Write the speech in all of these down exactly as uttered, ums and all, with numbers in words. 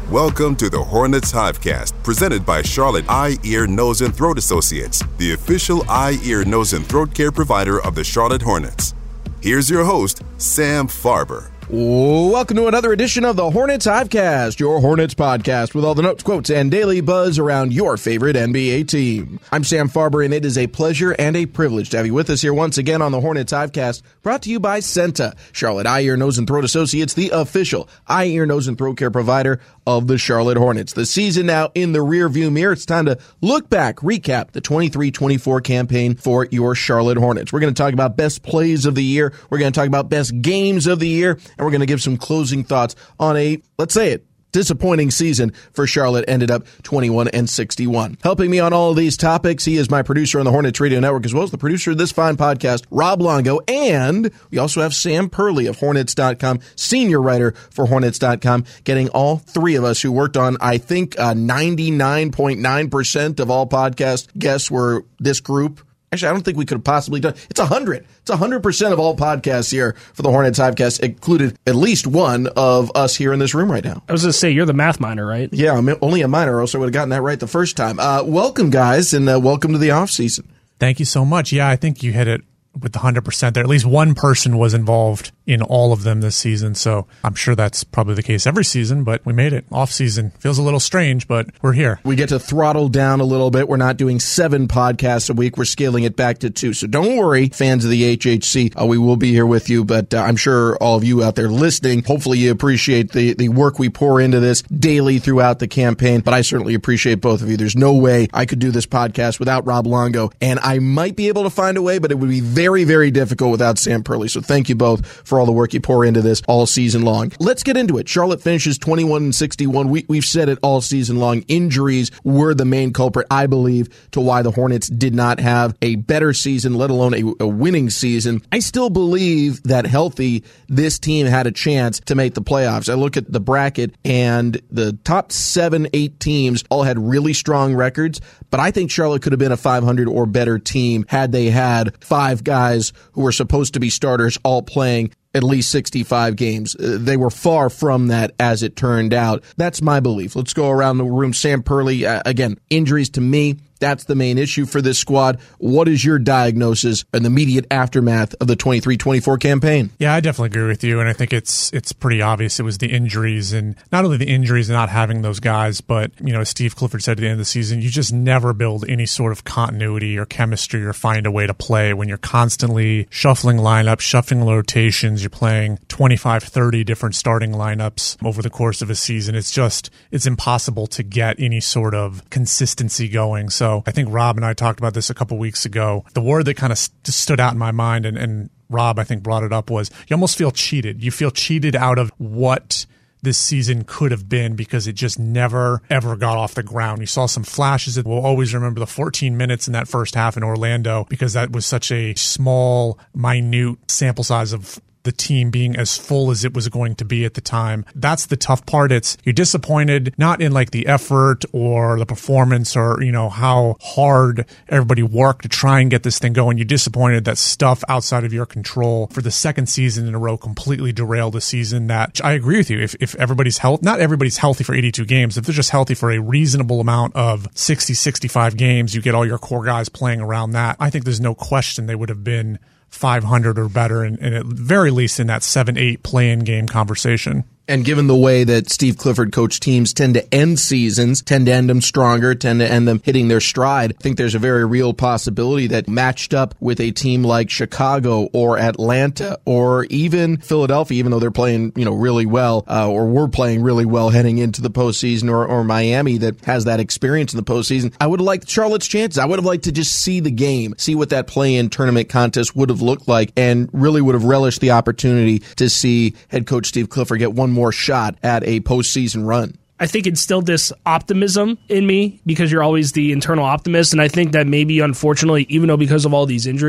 Welcome to the Hornets Hivecast, presented by Charlotte Eye, Ear, Nose, and Throat Associates, the official eye, ear, nose, and throat care provider of the Charlotte Hornets. Here's your host, Sam Farber. Welcome to another edition of the Hornets Hivecast, your Hornets podcast with all the notes, quotes, and daily buzz around your favorite N B A team. I'm Sam Farber, and it is a pleasure and a privilege to have you with us here once again on the Hornets Hivecast, brought to you by Senta, Charlotte Eye, Ear, Nose, and Throat Associates, the official eye, ear, nose, and throat care provider of the Charlotte Hornets. The season now in the rearview mirror. It's time to look back, recap the twenty-three twenty-four campaign for your Charlotte Hornets. We're going to talk about best plays of the year. We're going to talk about best games of the year. And we're going to give some closing thoughts on a, let's say it, disappointing season for Charlotte. Ended up twenty-one and sixty-one. Helping me on all of these topics, he is my producer on the Hornets Radio Network, as well as the producer of this fine podcast, Rob Longo. And we also have Sam Perley of Hornets dot com, senior writer for Hornets dot com, getting all three of us who worked on, I think, uh, ninety-nine point nine percent of all podcast guests were this group. Actually, I don't think we could have possibly done. It's one hundred. It's one hundred percent of all podcasts here for the Hornets Hivecast, included at least one of us here in this room right now. I was going to say, you're the math minor, right? Yeah, I'm only a minor, or else I would have gotten that right the first time. Uh, welcome, guys, and uh, welcome to the offseason. Thank you so much. Yeah, I think you hit it with the one hundred percent there. At least one person was involved in all of them this season, so I'm sure that's probably the case every season, but we made it. Off season feels a little strange, but we're here. We get to throttle down a little bit. We're not doing seven podcasts a week. We're scaling it back to two. So don't worry, fans of the H H C. Uh, we will be here with you, but uh, I'm sure all of you out there listening, hopefully you appreciate the, the work we pour into this daily throughout the campaign, but I certainly appreciate both of you. There's no way I could do this podcast without Rob Longo, and I might be able to find a way, but it would be very, very difficult without Sam Perley. So thank you both for all the work you pour into this all season long. Let's get into it. Charlotte finishes twenty-one and sixty-one. We, we've said it all season long. Injuries were the main culprit, I believe, to why the Hornets did not have a better season, let alone a, a winning season. I still believe that healthy, this team had a chance to make the playoffs. I look at the bracket, and the top seven, eight teams all had really strong records, but I think Charlotte could have been a five hundred or better team had they had five guys who were supposed to be starters all playing at least sixty-five games. Uh, they were far from that, as it turned out. That's my belief. Let's go around the room. Sam Perley, uh, again, injuries to me, that's the main issue for this squad. What is your diagnosis in the immediate aftermath of the twenty-three twenty-four campaign? Yeah, I definitely agree with you, and I think it's it's pretty obvious it was the injuries, and not only the injuries and not having those guys, but, you know, as Steve Clifford said at the end of the season, you just never build any sort of continuity or chemistry or find a way to play when you're constantly shuffling lineups, shuffling rotations, you're playing twenty-five, thirty different starting lineups over the course of a season. It's just, it's impossible to get any sort of consistency going. So So I think Rob and I talked about this a couple weeks ago. The word that kind of st- stood out in my mind, and, and Rob, I think, brought it up, was you almost feel cheated. You feel cheated out of what this season could have been because it just never, ever got off the ground. You saw some flashes. We'll always remember the fourteen minutes in that first half in Orlando because that was such a small, minute sample size of the team being as full as it was going to be at the time. That's the tough part. It's you're disappointed, not in like the effort or the performance or, you know, how hard everybody worked to try and get this thing going. You're disappointed that stuff outside of your control for the second season in a row completely derailed a season that, I agree with you, if, if everybody's healthy, not everybody's healthy for eighty-two games, if they're just healthy for a reasonable amount of sixty, sixty-five games, you get all your core guys playing around that. I think there's no question they would have been five hundred or better, and, and at very least in that seven eight play-in game conversation. And given the way that Steve Clifford coached teams tend to end seasons, tend to end them stronger, tend to end them hitting their stride, I think there's a very real possibility that matched up with a team like Chicago or Atlanta or even Philadelphia, even though they're playing, you know, really well, uh, or were playing really well heading into the postseason, or, or Miami that has that experience in the postseason, I would have liked Charlotte's chances. I would have liked to just see the game, see what that play-in tournament contest would have looked like, and really would have relished the opportunity to see head coach Steve Clifford get one more shot at a postseason run. I think instilled this optimism in me because you're always the internal optimist. And I think that maybe, unfortunately, even though because of all these injuries,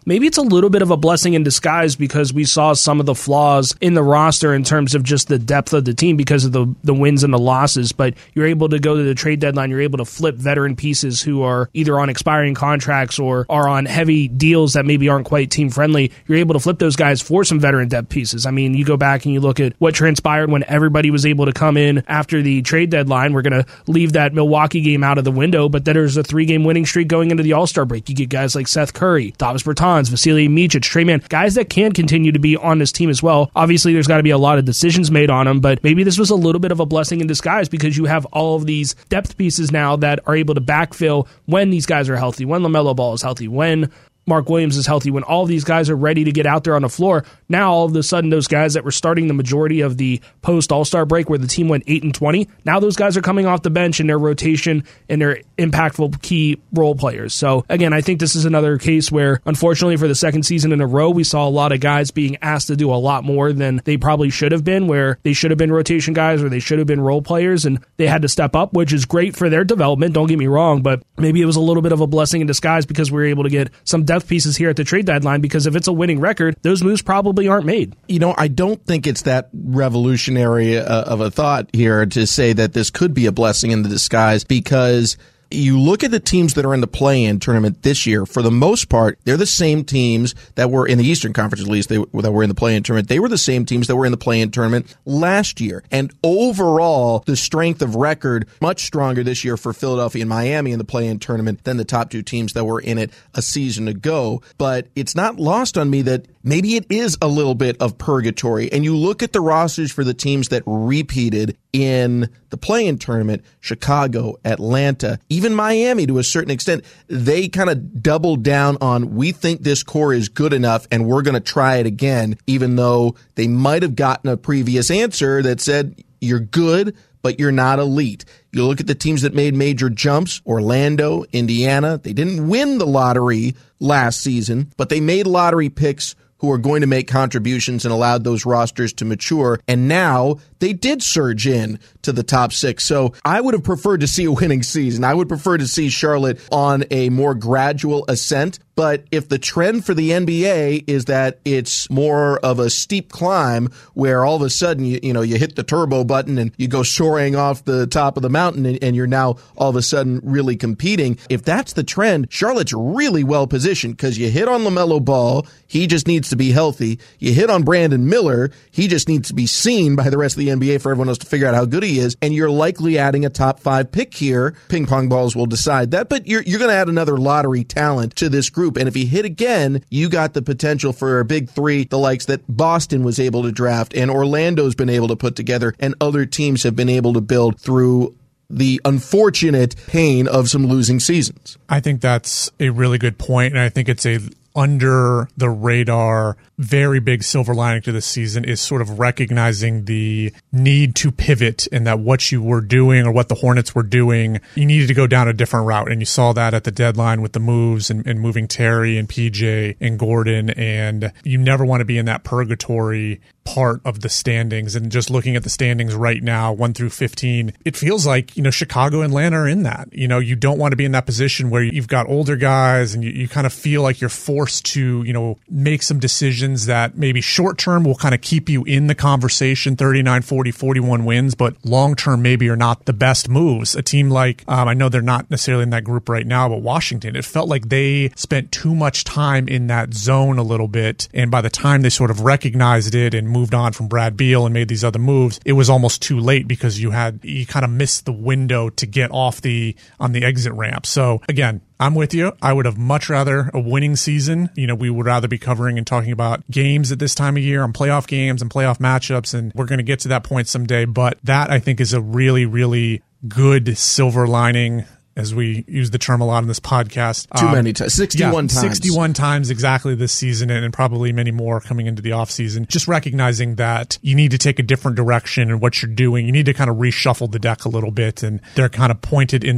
maybe it's a little bit of a blessing in disguise because we saw some of the flaws in the roster in terms of just the depth of the team because of the, the wins and the losses. But you're able to go to the trade deadline, you're able to flip veteran pieces who are either on expiring contracts or are on heavy deals that maybe aren't quite team friendly. You're able to flip those guys for some veteran depth pieces. I mean, you go back and you look at what transpired when everybody was able to come in after the trade deadline. We're going to leave that Milwaukee game out of the window, but then there's a three-game winning streak going into the All-Star break. You get guys like Seth Curry, Davis Bertans, Vasilij Micic, Trey Mann, guys that can continue to be on this team as well. Obviously, there's got to be a lot of decisions made on them, but maybe this was a little bit of a blessing in disguise because you have all of these depth pieces now that are able to backfill when these guys are healthy, when LaMelo Ball is healthy, when Mark Williams is healthy, when all of these guys are ready to get out there on the floor. Now, all of a sudden, those guys that were starting the majority of the post-All-Star break where the team went eight and twenty, now those guys are coming off the bench in their rotation and they're impactful key role players. So, again, I think this is another case where, unfortunately, for the second season in a row, we saw a lot of guys being asked to do a lot more than they probably should have been, where they should have been rotation guys or they should have been role players, and they had to step up, which is great for their development, don't get me wrong, but maybe it was a little bit of a blessing in disguise because we were able to get some depth pieces here at the trade deadline, because if it's a winning record, those moves probably aren't made. You know, I don't think it's that revolutionary uh, of a thought here to say that this could be a blessing in the disguise, because you look at the teams that are in the play-in tournament this year, for the most part, they're the same teams that were in the Eastern Conference, at least, they, that were in the play-in tournament. They were the same teams that were in the play-in tournament last year. And overall, the strength of record, much stronger this year for Philadelphia and Miami in the play-in tournament than the top two teams that were in it a season ago. But it's not lost on me that maybe it is a little bit of purgatory. And you look at the rosters for the teams that repeated in the play-in tournament, Chicago, Atlanta, even Miami to a certain extent, they kind of doubled down on, we think this core is good enough and we're going to try it again, even though they might have gotten a previous answer that said, you're good, but you're not elite. You look at the teams that made major jumps, Orlando, Indiana, they didn't win the lottery last season, but they made lottery picks who are going to make contributions and allowed those rosters to mature. And now they did surge in to the top six. So I would have preferred to see a winning season. I would prefer to see Charlotte on a more gradual ascent. But if the trend for the N B A is that it's more of a steep climb where all of a sudden, you, you know, you hit the turbo button and you go soaring off the top of the mountain and, and you're now all of a sudden really competing. If that's the trend, Charlotte's really well positioned because you hit on LaMelo Ball. He just needs to be healthy. You hit on Brandon Miller. He just needs to be seen by the rest of the N B A for everyone else to figure out how good he is. And you're likely adding a top five pick here. Ping pong balls will decide that, but you're, you're going to add another lottery talent to this group. And if he hit again, you got the potential for a big three, the likes that Boston was able to draft and Orlando's been able to put together and other teams have been able to build through the unfortunate pain of some losing seasons. I think that's a really good point, and I think it's a under the radar, very big silver lining to this season is sort of recognizing the need to pivot, and that what you were doing or what the Hornets were doing, you needed to go down a different route. And you saw that at the deadline with the moves and, and moving Terry and P J and Gordon. And you never want to be in that purgatory part of the standings. And just looking at the standings right now, one through fifteen, it feels like, you know, Chicago and Atlanta are in that. You know, you don't want to be in that position where you've got older guys and you, you kind of feel like you're forced to, you know, make some decisions that maybe short term will kind of keep you in the conversation, thirty-nine, forty, forty-one wins, but long term maybe are not the best moves. A team like, um, I know they're not necessarily in that group right now, but Washington, it felt like they spent too much time in that zone a little bit. And by the time they sort of recognized it and moved on from Brad Beal and made these other moves, it was almost too late because you had, you kind of missed the window to get off the, on the exit ramp. So again, I'm with you. I would have much rather a winning season. You know, we would rather be covering and talking about games at this time of year and playoff games and playoff matchups, and we're going to get to that point someday. But that, I think, is a really, really good silver lining, as we use the term a lot in this podcast. Too um, many times. sixty-one yeah, times. sixty-one times exactly this season, and, and probably many more coming into the offseason. Just recognizing that you need to take a different direction in what you're doing. You need to kind of reshuffle the deck a little bit, and they're kind of pointed in the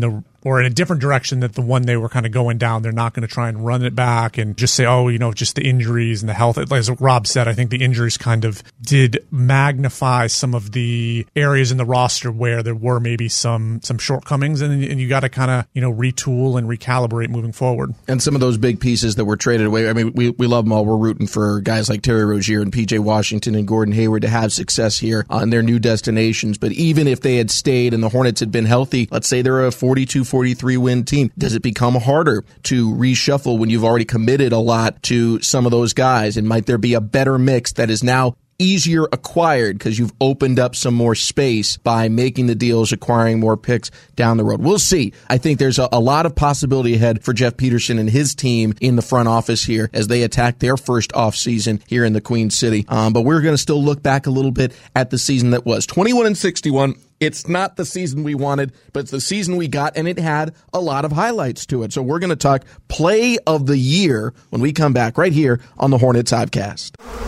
or in a different direction than the one they were kind of going down. They're not going to try and run it back and just say, oh, you know, just the injuries and the health. As Rob said, I think the injuries kind of did magnify some of the areas in the roster where there were maybe some some shortcomings, and, and you got to kind of, you know, retool and recalibrate moving forward. And some of those big pieces that were traded away, I mean, we, we love them all. We're rooting for guys like Terry Rozier and P J Washington and Gordon Hayward to have success here on their new destinations. But even if they had stayed and the Hornets had been healthy, let's say they're a forty-two forty-three win team, does it become harder to reshuffle when you've already committed a lot to some of those guys? And might there be a better mix that is now easier acquired because you've opened up some more space by making the deals, acquiring more picks down the road? We'll see. I think there's a, a lot of possibility ahead for Jeff Peterson and his team in the front office here as they attack their first offseason here in the Queen City. Um, but we're going to still look back a little bit at the season that was. twenty-one and sixty-one. It's not the season we wanted, but it's the season we got, and it had a lot of highlights to it. So we're going to talk play of the year when we come back right here on the Hornets Hivecast.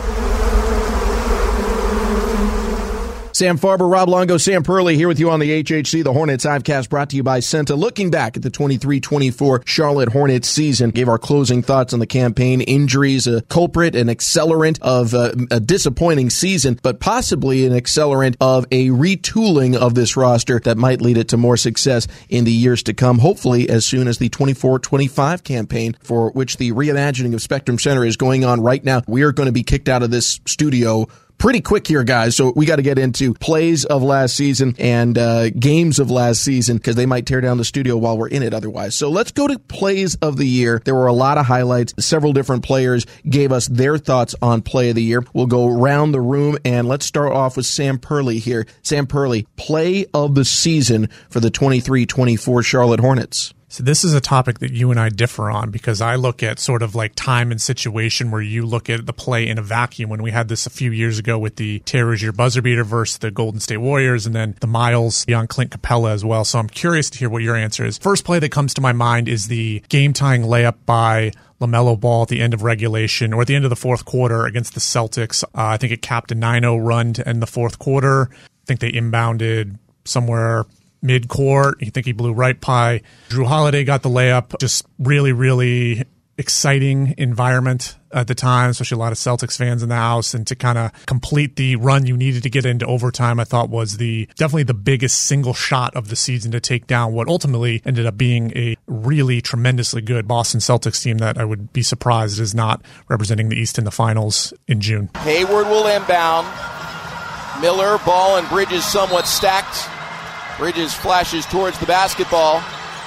Sam Farber, Rob Longo, Sam Perley here with you on the H H C, the Hornets Hivecast, brought to you by Senta. Looking back at the twenty-three twenty-four Charlotte Hornets season, gave our closing thoughts on the campaign, injuries, a culprit, an accelerant of a, a disappointing season, but possibly an accelerant of a retooling of this roster that might lead it to more success in the years to come, hopefully as soon as the twenty-four twenty-five campaign, for which the reimagining of Spectrum Center is going on right now. We are going to be kicked out of this studio pretty quick here, guys, so we got to get into plays of last season and uh, games of last season because they might tear down the studio while we're in it otherwise. So let's go to plays of the year. There were a lot of highlights. Several different players gave us their thoughts on play of the year. We'll go around the room, and let's start off with Sam Perley here. Sam Perley, play of the season for the twenty-three twenty-four Charlotte Hornets. So this is a topic that you and I differ on because I look at sort of like time and situation where you look at the play in a vacuum. When we had this a few years ago with the Terry Rozier buzzer beater versus the Golden State Warriors, and then the Miles beyond Clint Capella as well. So I'm curious to hear what your answer is. First play that comes to my mind is the game-tying layup by LaMelo Ball at the end of regulation or at the end of the fourth quarter against the Celtics. Uh, I think it capped a nine oh run to end the fourth quarter. I think they inbounded somewhere mid-court. You think he blew right by Drew Holiday, got the layup. Just really, really exciting environment at the time, especially a lot of Celtics fans in the house. And to kind of complete the run you needed to get into overtime, I thought was the definitely the biggest single shot of the season to take down what ultimately ended up being a really tremendously good Boston Celtics team that I would be surprised is not representing the East in the finals in June. Hayward will inbound. Miller, Ball, and Bridges somewhat stacked. Bridges flashes towards the basketball.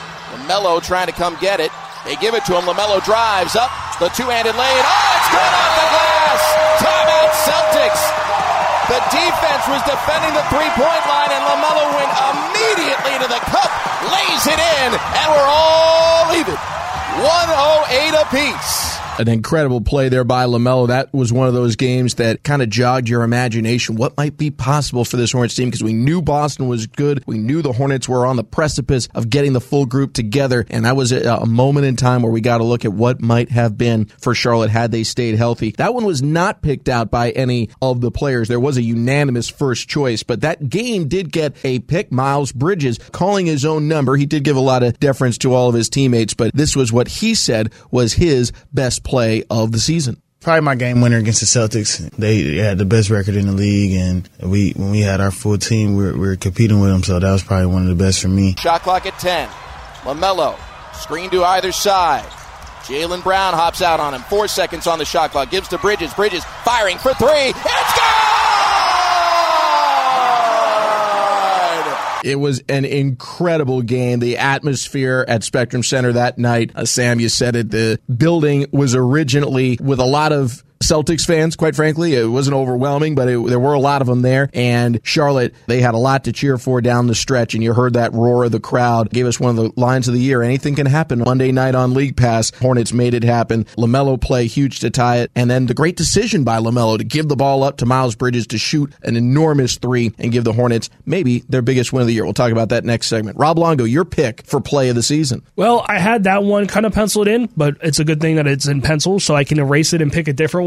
LaMelo trying to come get it. They give it to him. LaMelo drives up. The two-handed lane. Oh, it's good off the glass. Timeout Celtics. The defense was defending the three-point line, and LaMelo went immediately to the cup, lays it in, and we're all even. one oh eight apiece. An incredible play there by LaMelo. That was one of those games that kind of jogged your imagination. What might be possible for this Hornets team? Because we knew Boston was good. We knew the Hornets were on the precipice of getting the full group together. And that was a, a moment in time where we got to look at what might have been for Charlotte had they stayed healthy. That one was not picked out by any of the players. There was a unanimous first choice. But that game did get a pick. Miles Bridges calling his own number. He did give a lot of deference to all of his teammates. But this was what he said was his best play of the season. Probably my game winner against the Celtics. They had the best record in the league, and we when we had our full team, we were, we were competing with them, so that was probably one of the best for me. Shot clock at ten. LaMelo, screen to either side. Jaylen Brown hops out on him. Four seconds on the shot clock. Gives to Bridges. Bridges firing for three. It's good! It was an incredible game. The atmosphere at Spectrum Center that night, uh, Sam, you said it, the building was originally with a lot of Celtics fans, quite frankly. It wasn't overwhelming, but it, there were a lot of them there. And Charlotte, they had a lot to cheer for down the stretch, and you heard that roar of the crowd. Gave us one of the lines of the year. Anything can happen. Monday night on League Pass, Hornets made it happen. LaMelo play, huge to tie it. And then the great decision by LaMelo to give the ball up to Miles Bridges to shoot an enormous three and give the Hornets maybe their biggest win of the year. We'll talk about that next segment. Rob Longo, your pick for play of the season. Well, I had that one kind of penciled in, but it's a good thing that it's in pencil so I can erase it and pick a different one.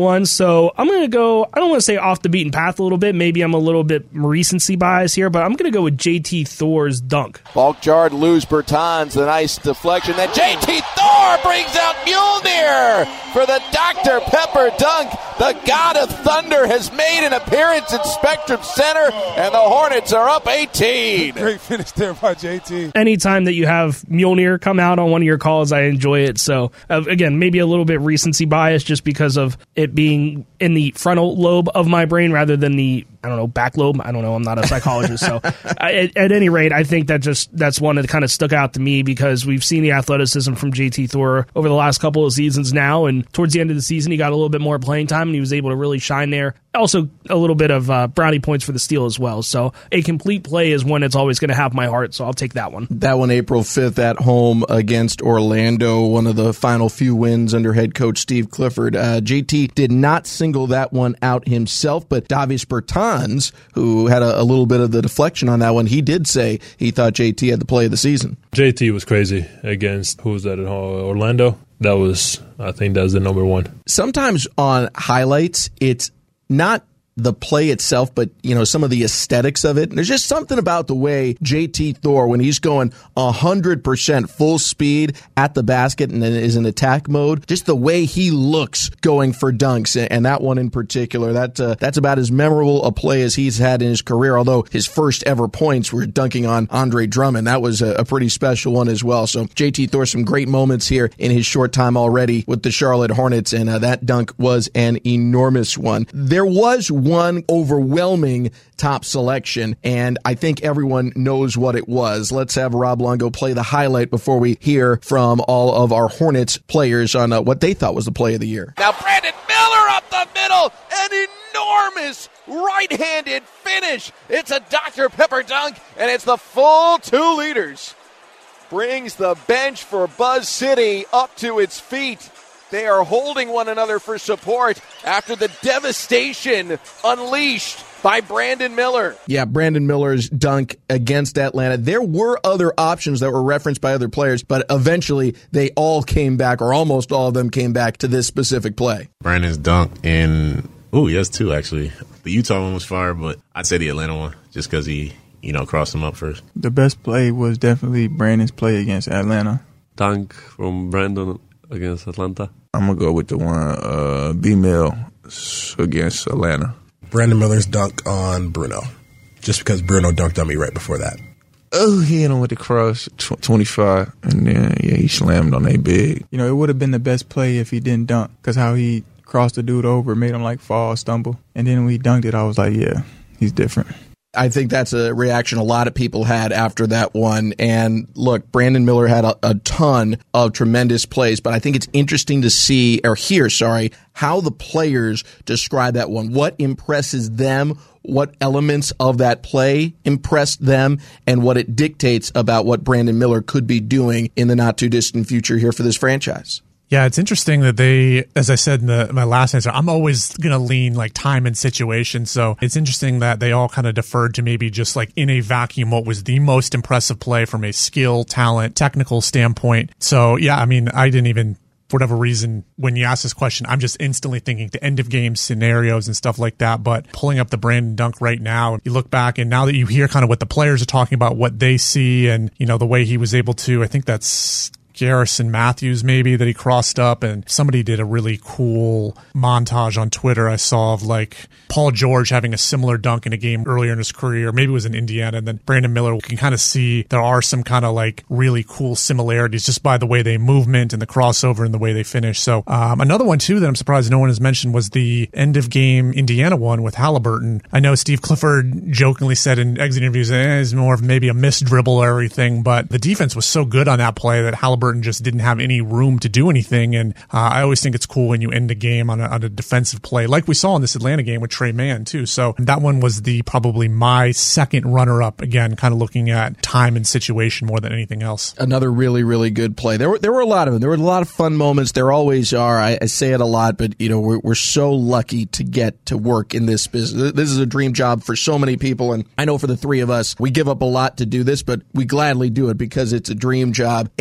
one. So I'm going to go, I don't want to say off the beaten path a little bit. Maybe I'm a little bit recency bias here, but I'm going to go with J T Thor's dunk. Falk jarred loose Bertans, the nice deflection. Then J T Thor brings out Mjolnir for the Doctor Pepper dunk. The God of Thunder has made an appearance at Spectrum Center, and the Hornets are up eighteen. Great finish there by J T. Anytime that you have Mjolnir come out on one of your calls, I enjoy it. So, uh, again, maybe a little bit recency bias just because of it being in the frontal lobe of my brain rather than the, I don't know, back lobe. I don't know. I'm not a psychologist. So I, at, at any rate, I think that just that's one that kind of stuck out to me because we've seen the athleticism from J T Thor over the last couple of seasons now. And towards the end of the season, he got a little bit more playing time and he was able to really shine there. Also, a little bit of uh, brownie points for the steal as well. So a complete play is one that's always going to have my heart. So I'll take that one. That one, April fifth at home against Orlando, one of the final few wins under head coach Steve Clifford. Uh, J T did not single that one out himself, but Davis Bertans, who had a, a little bit of the deflection on that one, he did say he thought J T had the play of the season. J T was crazy against, who was that at home? Orlando? That was, I think that's the number one. Sometimes on highlights, it's not the play itself, but, you know, some of the aesthetics of it. And there's just something about the way J T Thor, when he's going one hundred percent full speed at the basket and then is in attack mode, just the way he looks going for dunks. And that one in particular, that uh, that's about as memorable a play as he's had in his career, although his first ever points were dunking on Andre Drummond. That was a, a pretty special one as well. So J T Thor, some great moments here in his short time already with the Charlotte Hornets, and uh, that dunk was an enormous one. There was one overwhelming top selection, and I think everyone knows what it was. Let's have Rob Longo play the highlight before we hear from all of our Hornets players on uh, what they thought was the play of the year. Now Brandon Miller up the middle, an enormous right-handed finish. It's a Doctor Pepper dunk, and it's the full two liters. Brings the bench for Buzz City up to its feet. They are holding one another for support after the devastation unleashed by Brandon Miller. Yeah, Brandon Miller's dunk against Atlanta. There were other options that were referenced by other players, but eventually they all came back, or almost all of them came back to this specific play. Brandon's dunk in, oh, yes, two, actually. The Utah one was fire, but I'd say the Atlanta one just because he, you know, crossed him up first. The best play was definitely Brandon's play against Atlanta. Dunk from Brandon against Atlanta. I'm going to go with the one, uh, B-Mill against Atlanta. Brandon Miller's dunk on Bruno, just because Bruno dunked on me right before that. Oh, he hit him with the cross, twenty-five, and then, yeah, he slammed on a big. You know, it would have been the best play if he didn't dunk, because how he crossed the dude over, made him, like, fall, stumble. And then when he dunked it, I was like, yeah, he's different. I think that's a reaction a lot of people had after that one. And look, Brandon Miller had a, a ton of tremendous plays, but I think it's interesting to see, or hear, sorry, how the players describe that one. What impresses them, what elements of that play impressed them, and what it dictates about what Brandon Miller could be doing in the not too distant future here for this franchise. Yeah, it's interesting that they, as I said in the, my last answer, I'm always going to lean like time and situation. So it's interesting that they all kind of deferred to maybe just like in a vacuum what was the most impressive play from a skill, talent, technical standpoint. So yeah, I mean, I didn't even, for whatever reason, when you ask this question, I'm just instantly thinking the end of game scenarios and stuff like that. But pulling up the Brandon dunk right now, you look back and now that you hear kind of what the players are talking about, what they see, and you know the way he was able to, I think that's Garrison Matthews maybe that he crossed up, and somebody did a really cool montage on Twitter I saw of like Paul George having a similar dunk in a game earlier in his career, maybe it was in Indiana, and then Brandon Miller. You can kind of see there are some kind of like really cool similarities just by the way they movement and the crossover and the way they finish. So um, another one too that I'm surprised no one has mentioned was the end of game Indiana one with Halliburton. I know Steve Clifford jokingly said in exit interviews eh, it's more of maybe a missed dribble or everything, but the defense was so good on that play that Halliburton just didn't have any room to do anything. And uh, I always think it's cool when you end a game on a, on a defensive play, like we saw in this Atlanta game with Trey Mann too. So that one was the probably my second runner-up. Again, kind of looking at time and situation more than anything else. Another really, really good play. There were there were a lot of them. There were a lot of fun moments. There always are. I, I say it a lot, but you know we're we're so lucky to get to work in this business. This is a dream job for so many people, and I know for the three of us, we give up a lot to do this, but we gladly do it because it's a dream job. And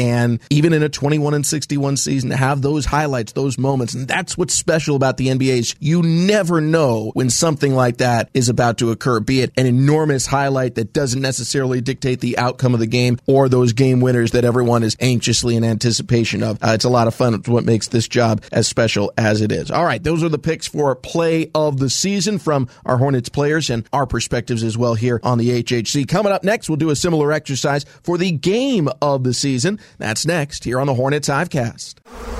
even in a twenty-one and sixty-one season, to have those highlights, those moments. And that's what's special about the N B A is you never know when something like that is about to occur, be it an enormous highlight that doesn't necessarily dictate the outcome of the game or those game winners that everyone is anxiously in anticipation of. Uh, it's a lot of fun. It's what makes this job as special as it is. All right, those are the picks for play of the season from our Hornets players and our perspectives as well here on the H H C. Coming up next, we'll do a similar exercise for the game of the season. That's next here on the Hornets Hivecast.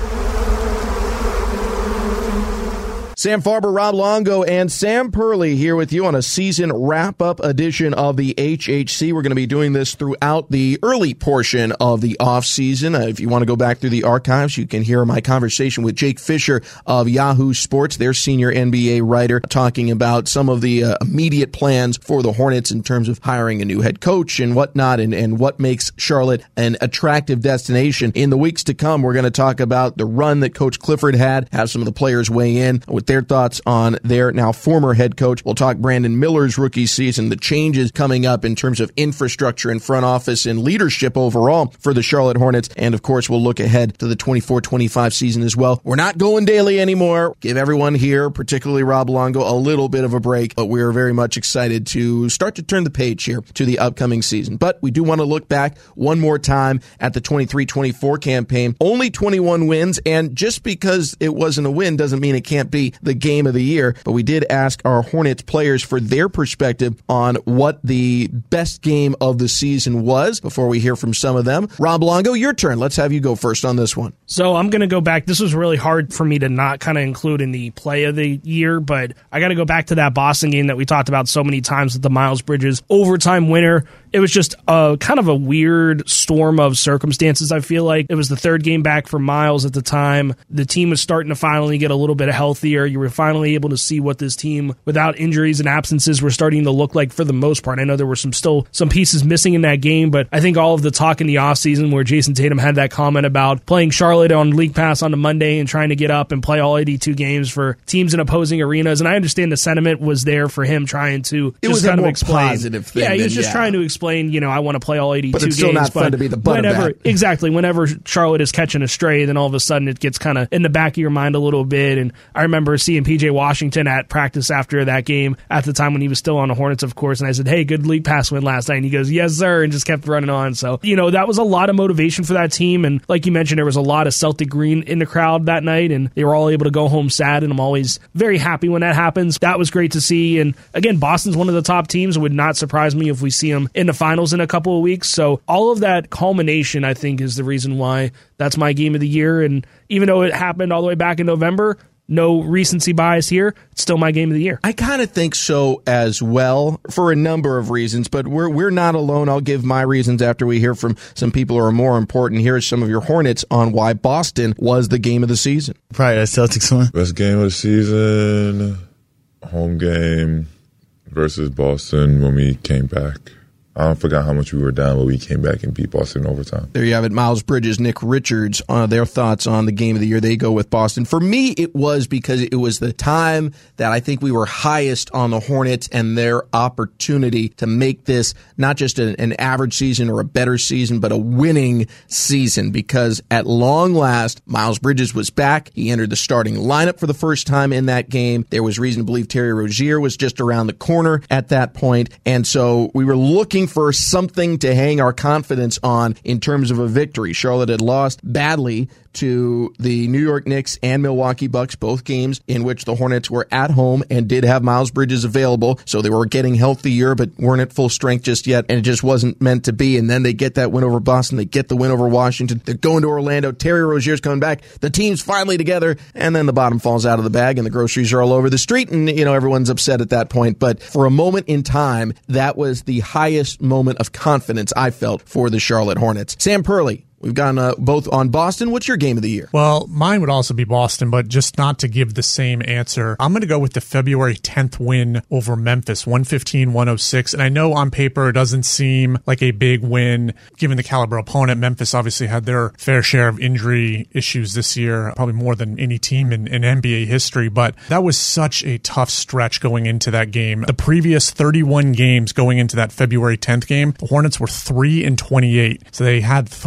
Sam Farber, Rob Longo, and Sam Perley here with you on a season wrap-up edition of the H H C. We're going to be doing this throughout the early portion of the offseason. Uh, if you want to go back through the archives, you can hear my conversation with Jake Fisher of Yahoo Sports, their senior N B A writer, talking about some of the uh, immediate plans for the Hornets in terms of hiring a new head coach and whatnot, and, and what makes Charlotte an attractive destination. In the weeks to come, we're going to talk about the run that Coach Clifford had, have some of the players weigh in with their thoughts on their now former head coach. We'll talk Brandon Miller's rookie season, the changes coming up in terms of infrastructure and front office and leadership overall for the Charlotte Hornets. And of course, we'll look ahead to the twenty-four twenty-five season as well. We're not going daily anymore. Give everyone here, particularly Rob Longo, a little bit of a break, but we're very much excited to start to turn the page here to the upcoming season. But we do want to look back one more time at the twenty-three twenty-four campaign. Only twenty-one wins, and just because it wasn't a win doesn't mean it can't be the game of the year, but we did ask our Hornets players for their perspective on what the best game of the season was before we hear from some of them. Rob Longo, your turn. Let's have you go first on this one. So I'm going to go back. This was really hard for me to not kind of include in the play of the year, but I got to go back to that Boston game that we talked about so many times with the Miles Bridges overtime winner. It was just a kind of a weird storm of circumstances. I feel like it was the third game back for Miles at the time. The team was starting to finally get a little bit healthier. You were finally able to see what this team, without injuries and absences, were starting to look like for the most part. I know there were some still some pieces missing in that game, but I think all of the talk in the offseason where Jason Tatum had that comment about playing Charlotte on League Pass on a Monday and trying to get up and play all eighty-two games for teams in opposing arenas. And I understand the sentiment was there for him trying to it just was kind a of more explain. Positive thing yeah, he was than, just yeah. trying to explain, you know, I want to play all eighty-two but it's games. still not but fun to be the butt whenever, of that. Exactly. Whenever Charlotte is catching a stray, then all of a sudden it gets kind of in the back of your mind a little bit. And I remember seeing P J Washington at practice after that game at the time when he was still on the Hornets, of course. And I said, hey, good League Pass win last night. And he goes, yes, sir. And just kept running on. So, you know, that was a lot of motivation for that team. And like you mentioned, there was a lot of Celtic green in the crowd that night, and they were all able to go home sad. And I'm always very happy when that happens. That was great to see. And again, Boston's one of the top teams. It would not surprise me if we see them in the finals in a couple of weeks. So all of that culmination, I think, is the reason why that's my game of the year. And even though it happened all the way back in November, no recency bias here, it's still my game of the year. I kind of think so as well for a number of reasons, but we're we're not alone. I'll give my reasons after we hear from some people who are more important. Here are some of your Hornets on why Boston was the game of the season. Probably that Celtics one. Best game of the season, home game versus Boston when we came back. I forgot how much we were down, but we came back and beat Boston in overtime. There you have it. Miles Bridges, Nick Richards, uh, their thoughts on the game of the year. They go with Boston. For me, it was because it was the time that I think we were highest on the Hornets and their opportunity to make this not just an, an average season or a better season, but a winning season. Because at long last, Miles Bridges was back. He entered the starting lineup for the first time in that game. There was reason to believe Terry Rozier was just around the corner at that point. And so we were looking for something to hang our confidence on in terms of a victory. Charlotte had lost badly to the New York Knicks and Milwaukee Bucks, both games in which the Hornets were at home and did have Miles Bridges available. So they were getting healthier, but weren't at full strength just yet, and it just wasn't meant to be. And then they get that win over Boston. They get the win over Washington. They're going to Orlando. Terry Rozier's coming back. The team's finally together, and then the bottom falls out of the bag, and the groceries are all over the street, and, you know, everyone's upset at that point. But for a moment in time, that was the highest moment of confidence I felt for the Charlotte Hornets. Sam Perley, we've gone uh, both on Boston. What's your game of the year? Well, mine would also be Boston, but just not to give the same answer. I'm going to go with the February tenth win over Memphis, one fifteen one oh six. And I know on paper it doesn't seem like a big win given the caliber opponent. Memphis obviously had their fair share of injury issues this year, probably more than any team in, in N B A history. But that was such a tough stretch going into that game. The previous thirty-one games going into that February tenth game, the Hornets were three and twenty-eight. So they had three wins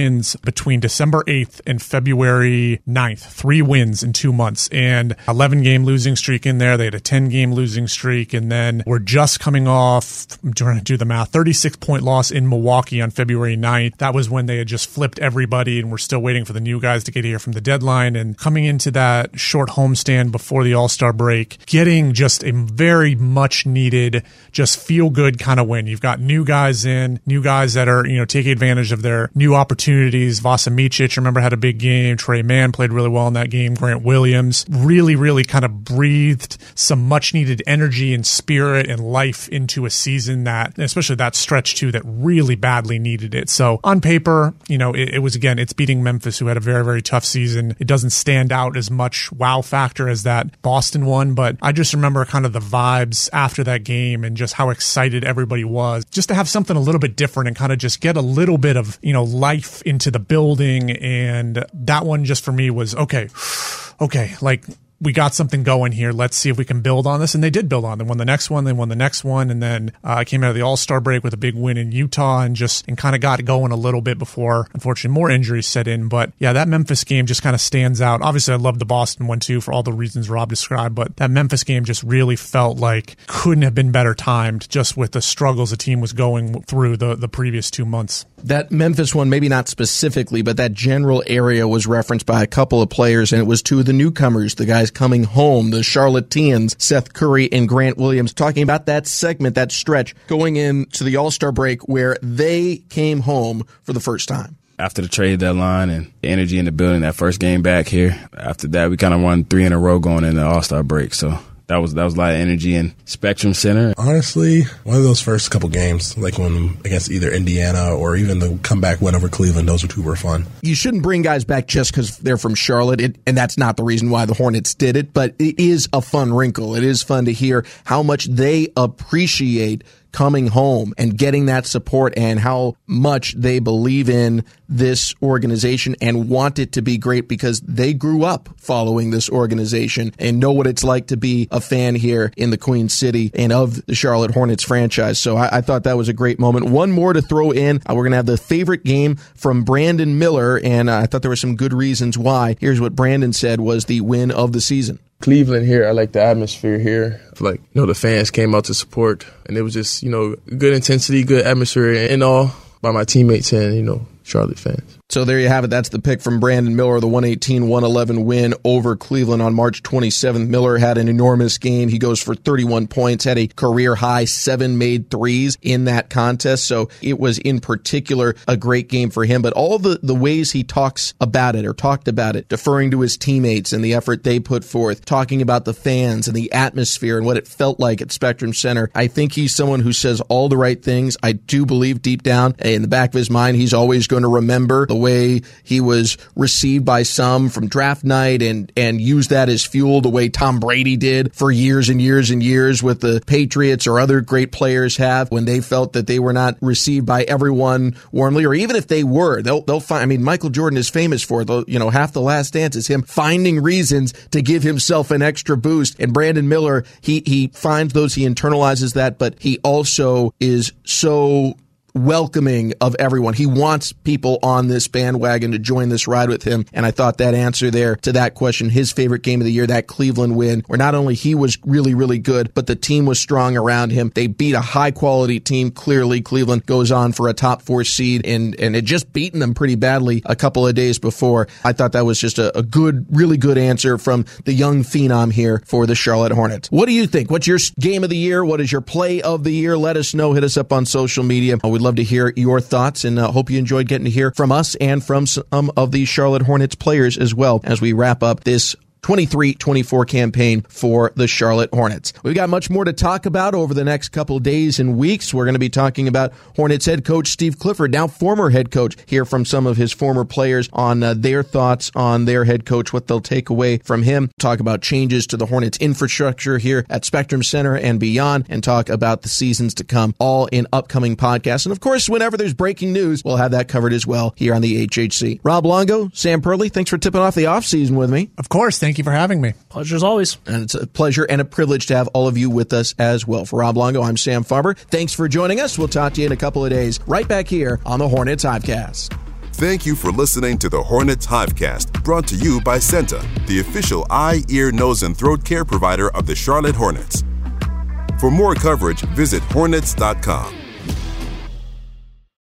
wins between December eighth and February ninth. Three wins in two months and eleven game losing streak in there. They had a ten game losing streak, and then we're just coming off, I'm trying to do the math, thirty-six point loss in Milwaukee on February ninth. That was when they had just flipped everybody, and we're still waiting for the new guys to get here from the deadline. And coming into that short homestand before the All-Star break, getting just a very much needed, just feel good kind of win. You've got new guys in, new guys that are, you know, taking advantage of their new opportunities. Vasa Micic, remember, had a big game. Trey Mann played really well in that game. Grant Williams really, really kind of breathed some much needed energy and spirit and life into a season that, especially that stretch too, that really badly needed it. So on paper, you know, it, it was, again, it's beating Memphis, who had a very, very tough season. It doesn't stand out as much wow factor as that Boston one, but I just remember kind of the vibes after that game and just how excited everybody was just to have something a little bit different and kind of just get a little bit of, you know, life into the building. And that one just for me was, okay, okay, like, we got something going here. Let's see if we can build on this. And they did build on. They won the next one. They won the next one. And then I uh, came out of the All-Star break with a big win in Utah and just and kind of got going a little bit before, unfortunately, more injuries set in. But yeah, that Memphis game just kind of stands out. Obviously, I love the Boston one too for all the reasons Rob described. But that Memphis game just really felt like couldn't have been better timed just with the struggles the team was going through the, the previous two months. That Memphis one, maybe not specifically, but that general area was referenced by a couple of players, and it was two of the newcomers, the guys coming home, the Charlotteans, Seth Curry and Grant Williams, talking about that segment, that stretch, going into the All-Star break where they came home for the first time. After the trade deadline and the energy in the building, that first game back here, after that, we kind of won three in a row going into the All-Star break, so That was that was a lot of energy in Spectrum Center. Honestly, one of those first couple games, like when against either Indiana or even the comeback win over Cleveland, those two were fun. You shouldn't bring guys back just because they're from Charlotte, it, and that's not the reason why the Hornets did it, but it is a fun wrinkle. It is fun to hear how much they appreciate coming home and getting that support and how much they believe in this organization and want it to be great because they grew up following this organization and know what it's like to be a fan here in the Queen City and of the Charlotte Hornets franchise. So I, I thought that was a great moment. One more to throw in. Uh, we're going to have the favorite game from Brandon Miller, and uh, I thought there were some good reasons why. Here's what Brandon said was the win of the season. Cleveland here, I like the atmosphere here. I feel like, you know, the fans came out to support, and it was just, you know, good intensity, good atmosphere, and all by my teammates and, you know, Charlotte fans. So there you have it. That's the pick from Brandon Miller, the one eighteen one eleven win over Cleveland on March twenty-seventh. Miller had an enormous game. He goes for thirty-one points, had a career-high seven made threes in that contest. So it was in particular a great game for him. But all the, the ways he talks about it or talked about it, deferring to his teammates and the effort they put forth, talking about the fans and the atmosphere and what it felt like at Spectrum Center, I think he's someone who says all the right things. I do believe deep down in the back of his mind, he's always going to remember the way he was received by some from draft night and, and use that as fuel the way Tom Brady did for years and years and years with the Patriots or other great players have when they felt that they were not received by everyone warmly, or even if they were, they'll, they'll find, I mean, Michael Jordan is famous for it. You know, half The Last Dance is him finding reasons to give himself an extra boost. And Brandon Miller, he, he finds those, he internalizes that, but he also is so welcoming of everyone. He wants people on this bandwagon to join this ride with him. And I thought that answer there to that question, his favorite game of the year, that Cleveland win, where not only he was really, really good, but the team was strong around him. They beat a high quality team. Clearly, Cleveland goes on for a top four seed and, and had just beaten them pretty badly a couple of days before. I thought that was just a, a good, really good answer from the young phenom here for the Charlotte Hornets. What do you think? What's your game of the year? What is your play of the year? Let us know. Hit us up on social media. We love to hear your thoughts, and uh, hope you enjoyed getting to hear from us and from some of the Charlotte Hornets players as well as we wrap up this twenty-three twenty-four campaign for the Charlotte Hornets. We've got much more to talk about over the next couple of days and weeks. We're going to be talking about Hornets head coach Steve Clifford, now former head coach, hear from some of his former players on uh, their thoughts on their head coach, what they'll take away from him, talk about changes to the Hornets infrastructure here at Spectrum Center and beyond, and talk about the seasons to come, all in upcoming podcasts. And of course, whenever there's breaking news, we'll have that covered as well here on the H H C. Rob Longo, Sam Perley, thanks for tipping off the offseason with me. Of course. Thank you for having me. Pleasure as always. And it's a pleasure and a privilege to have all of you with us as well. For Rob Longo, I'm Sam Farber. Thanks for joining us. We'll talk to you in a couple of days right back here on the Hornets Hivecast. Thank you for listening to the Hornets Hivecast, brought to you by Senta, the official eye, ear, nose, and throat care provider of the Charlotte Hornets. For more coverage, visit hornets dot com.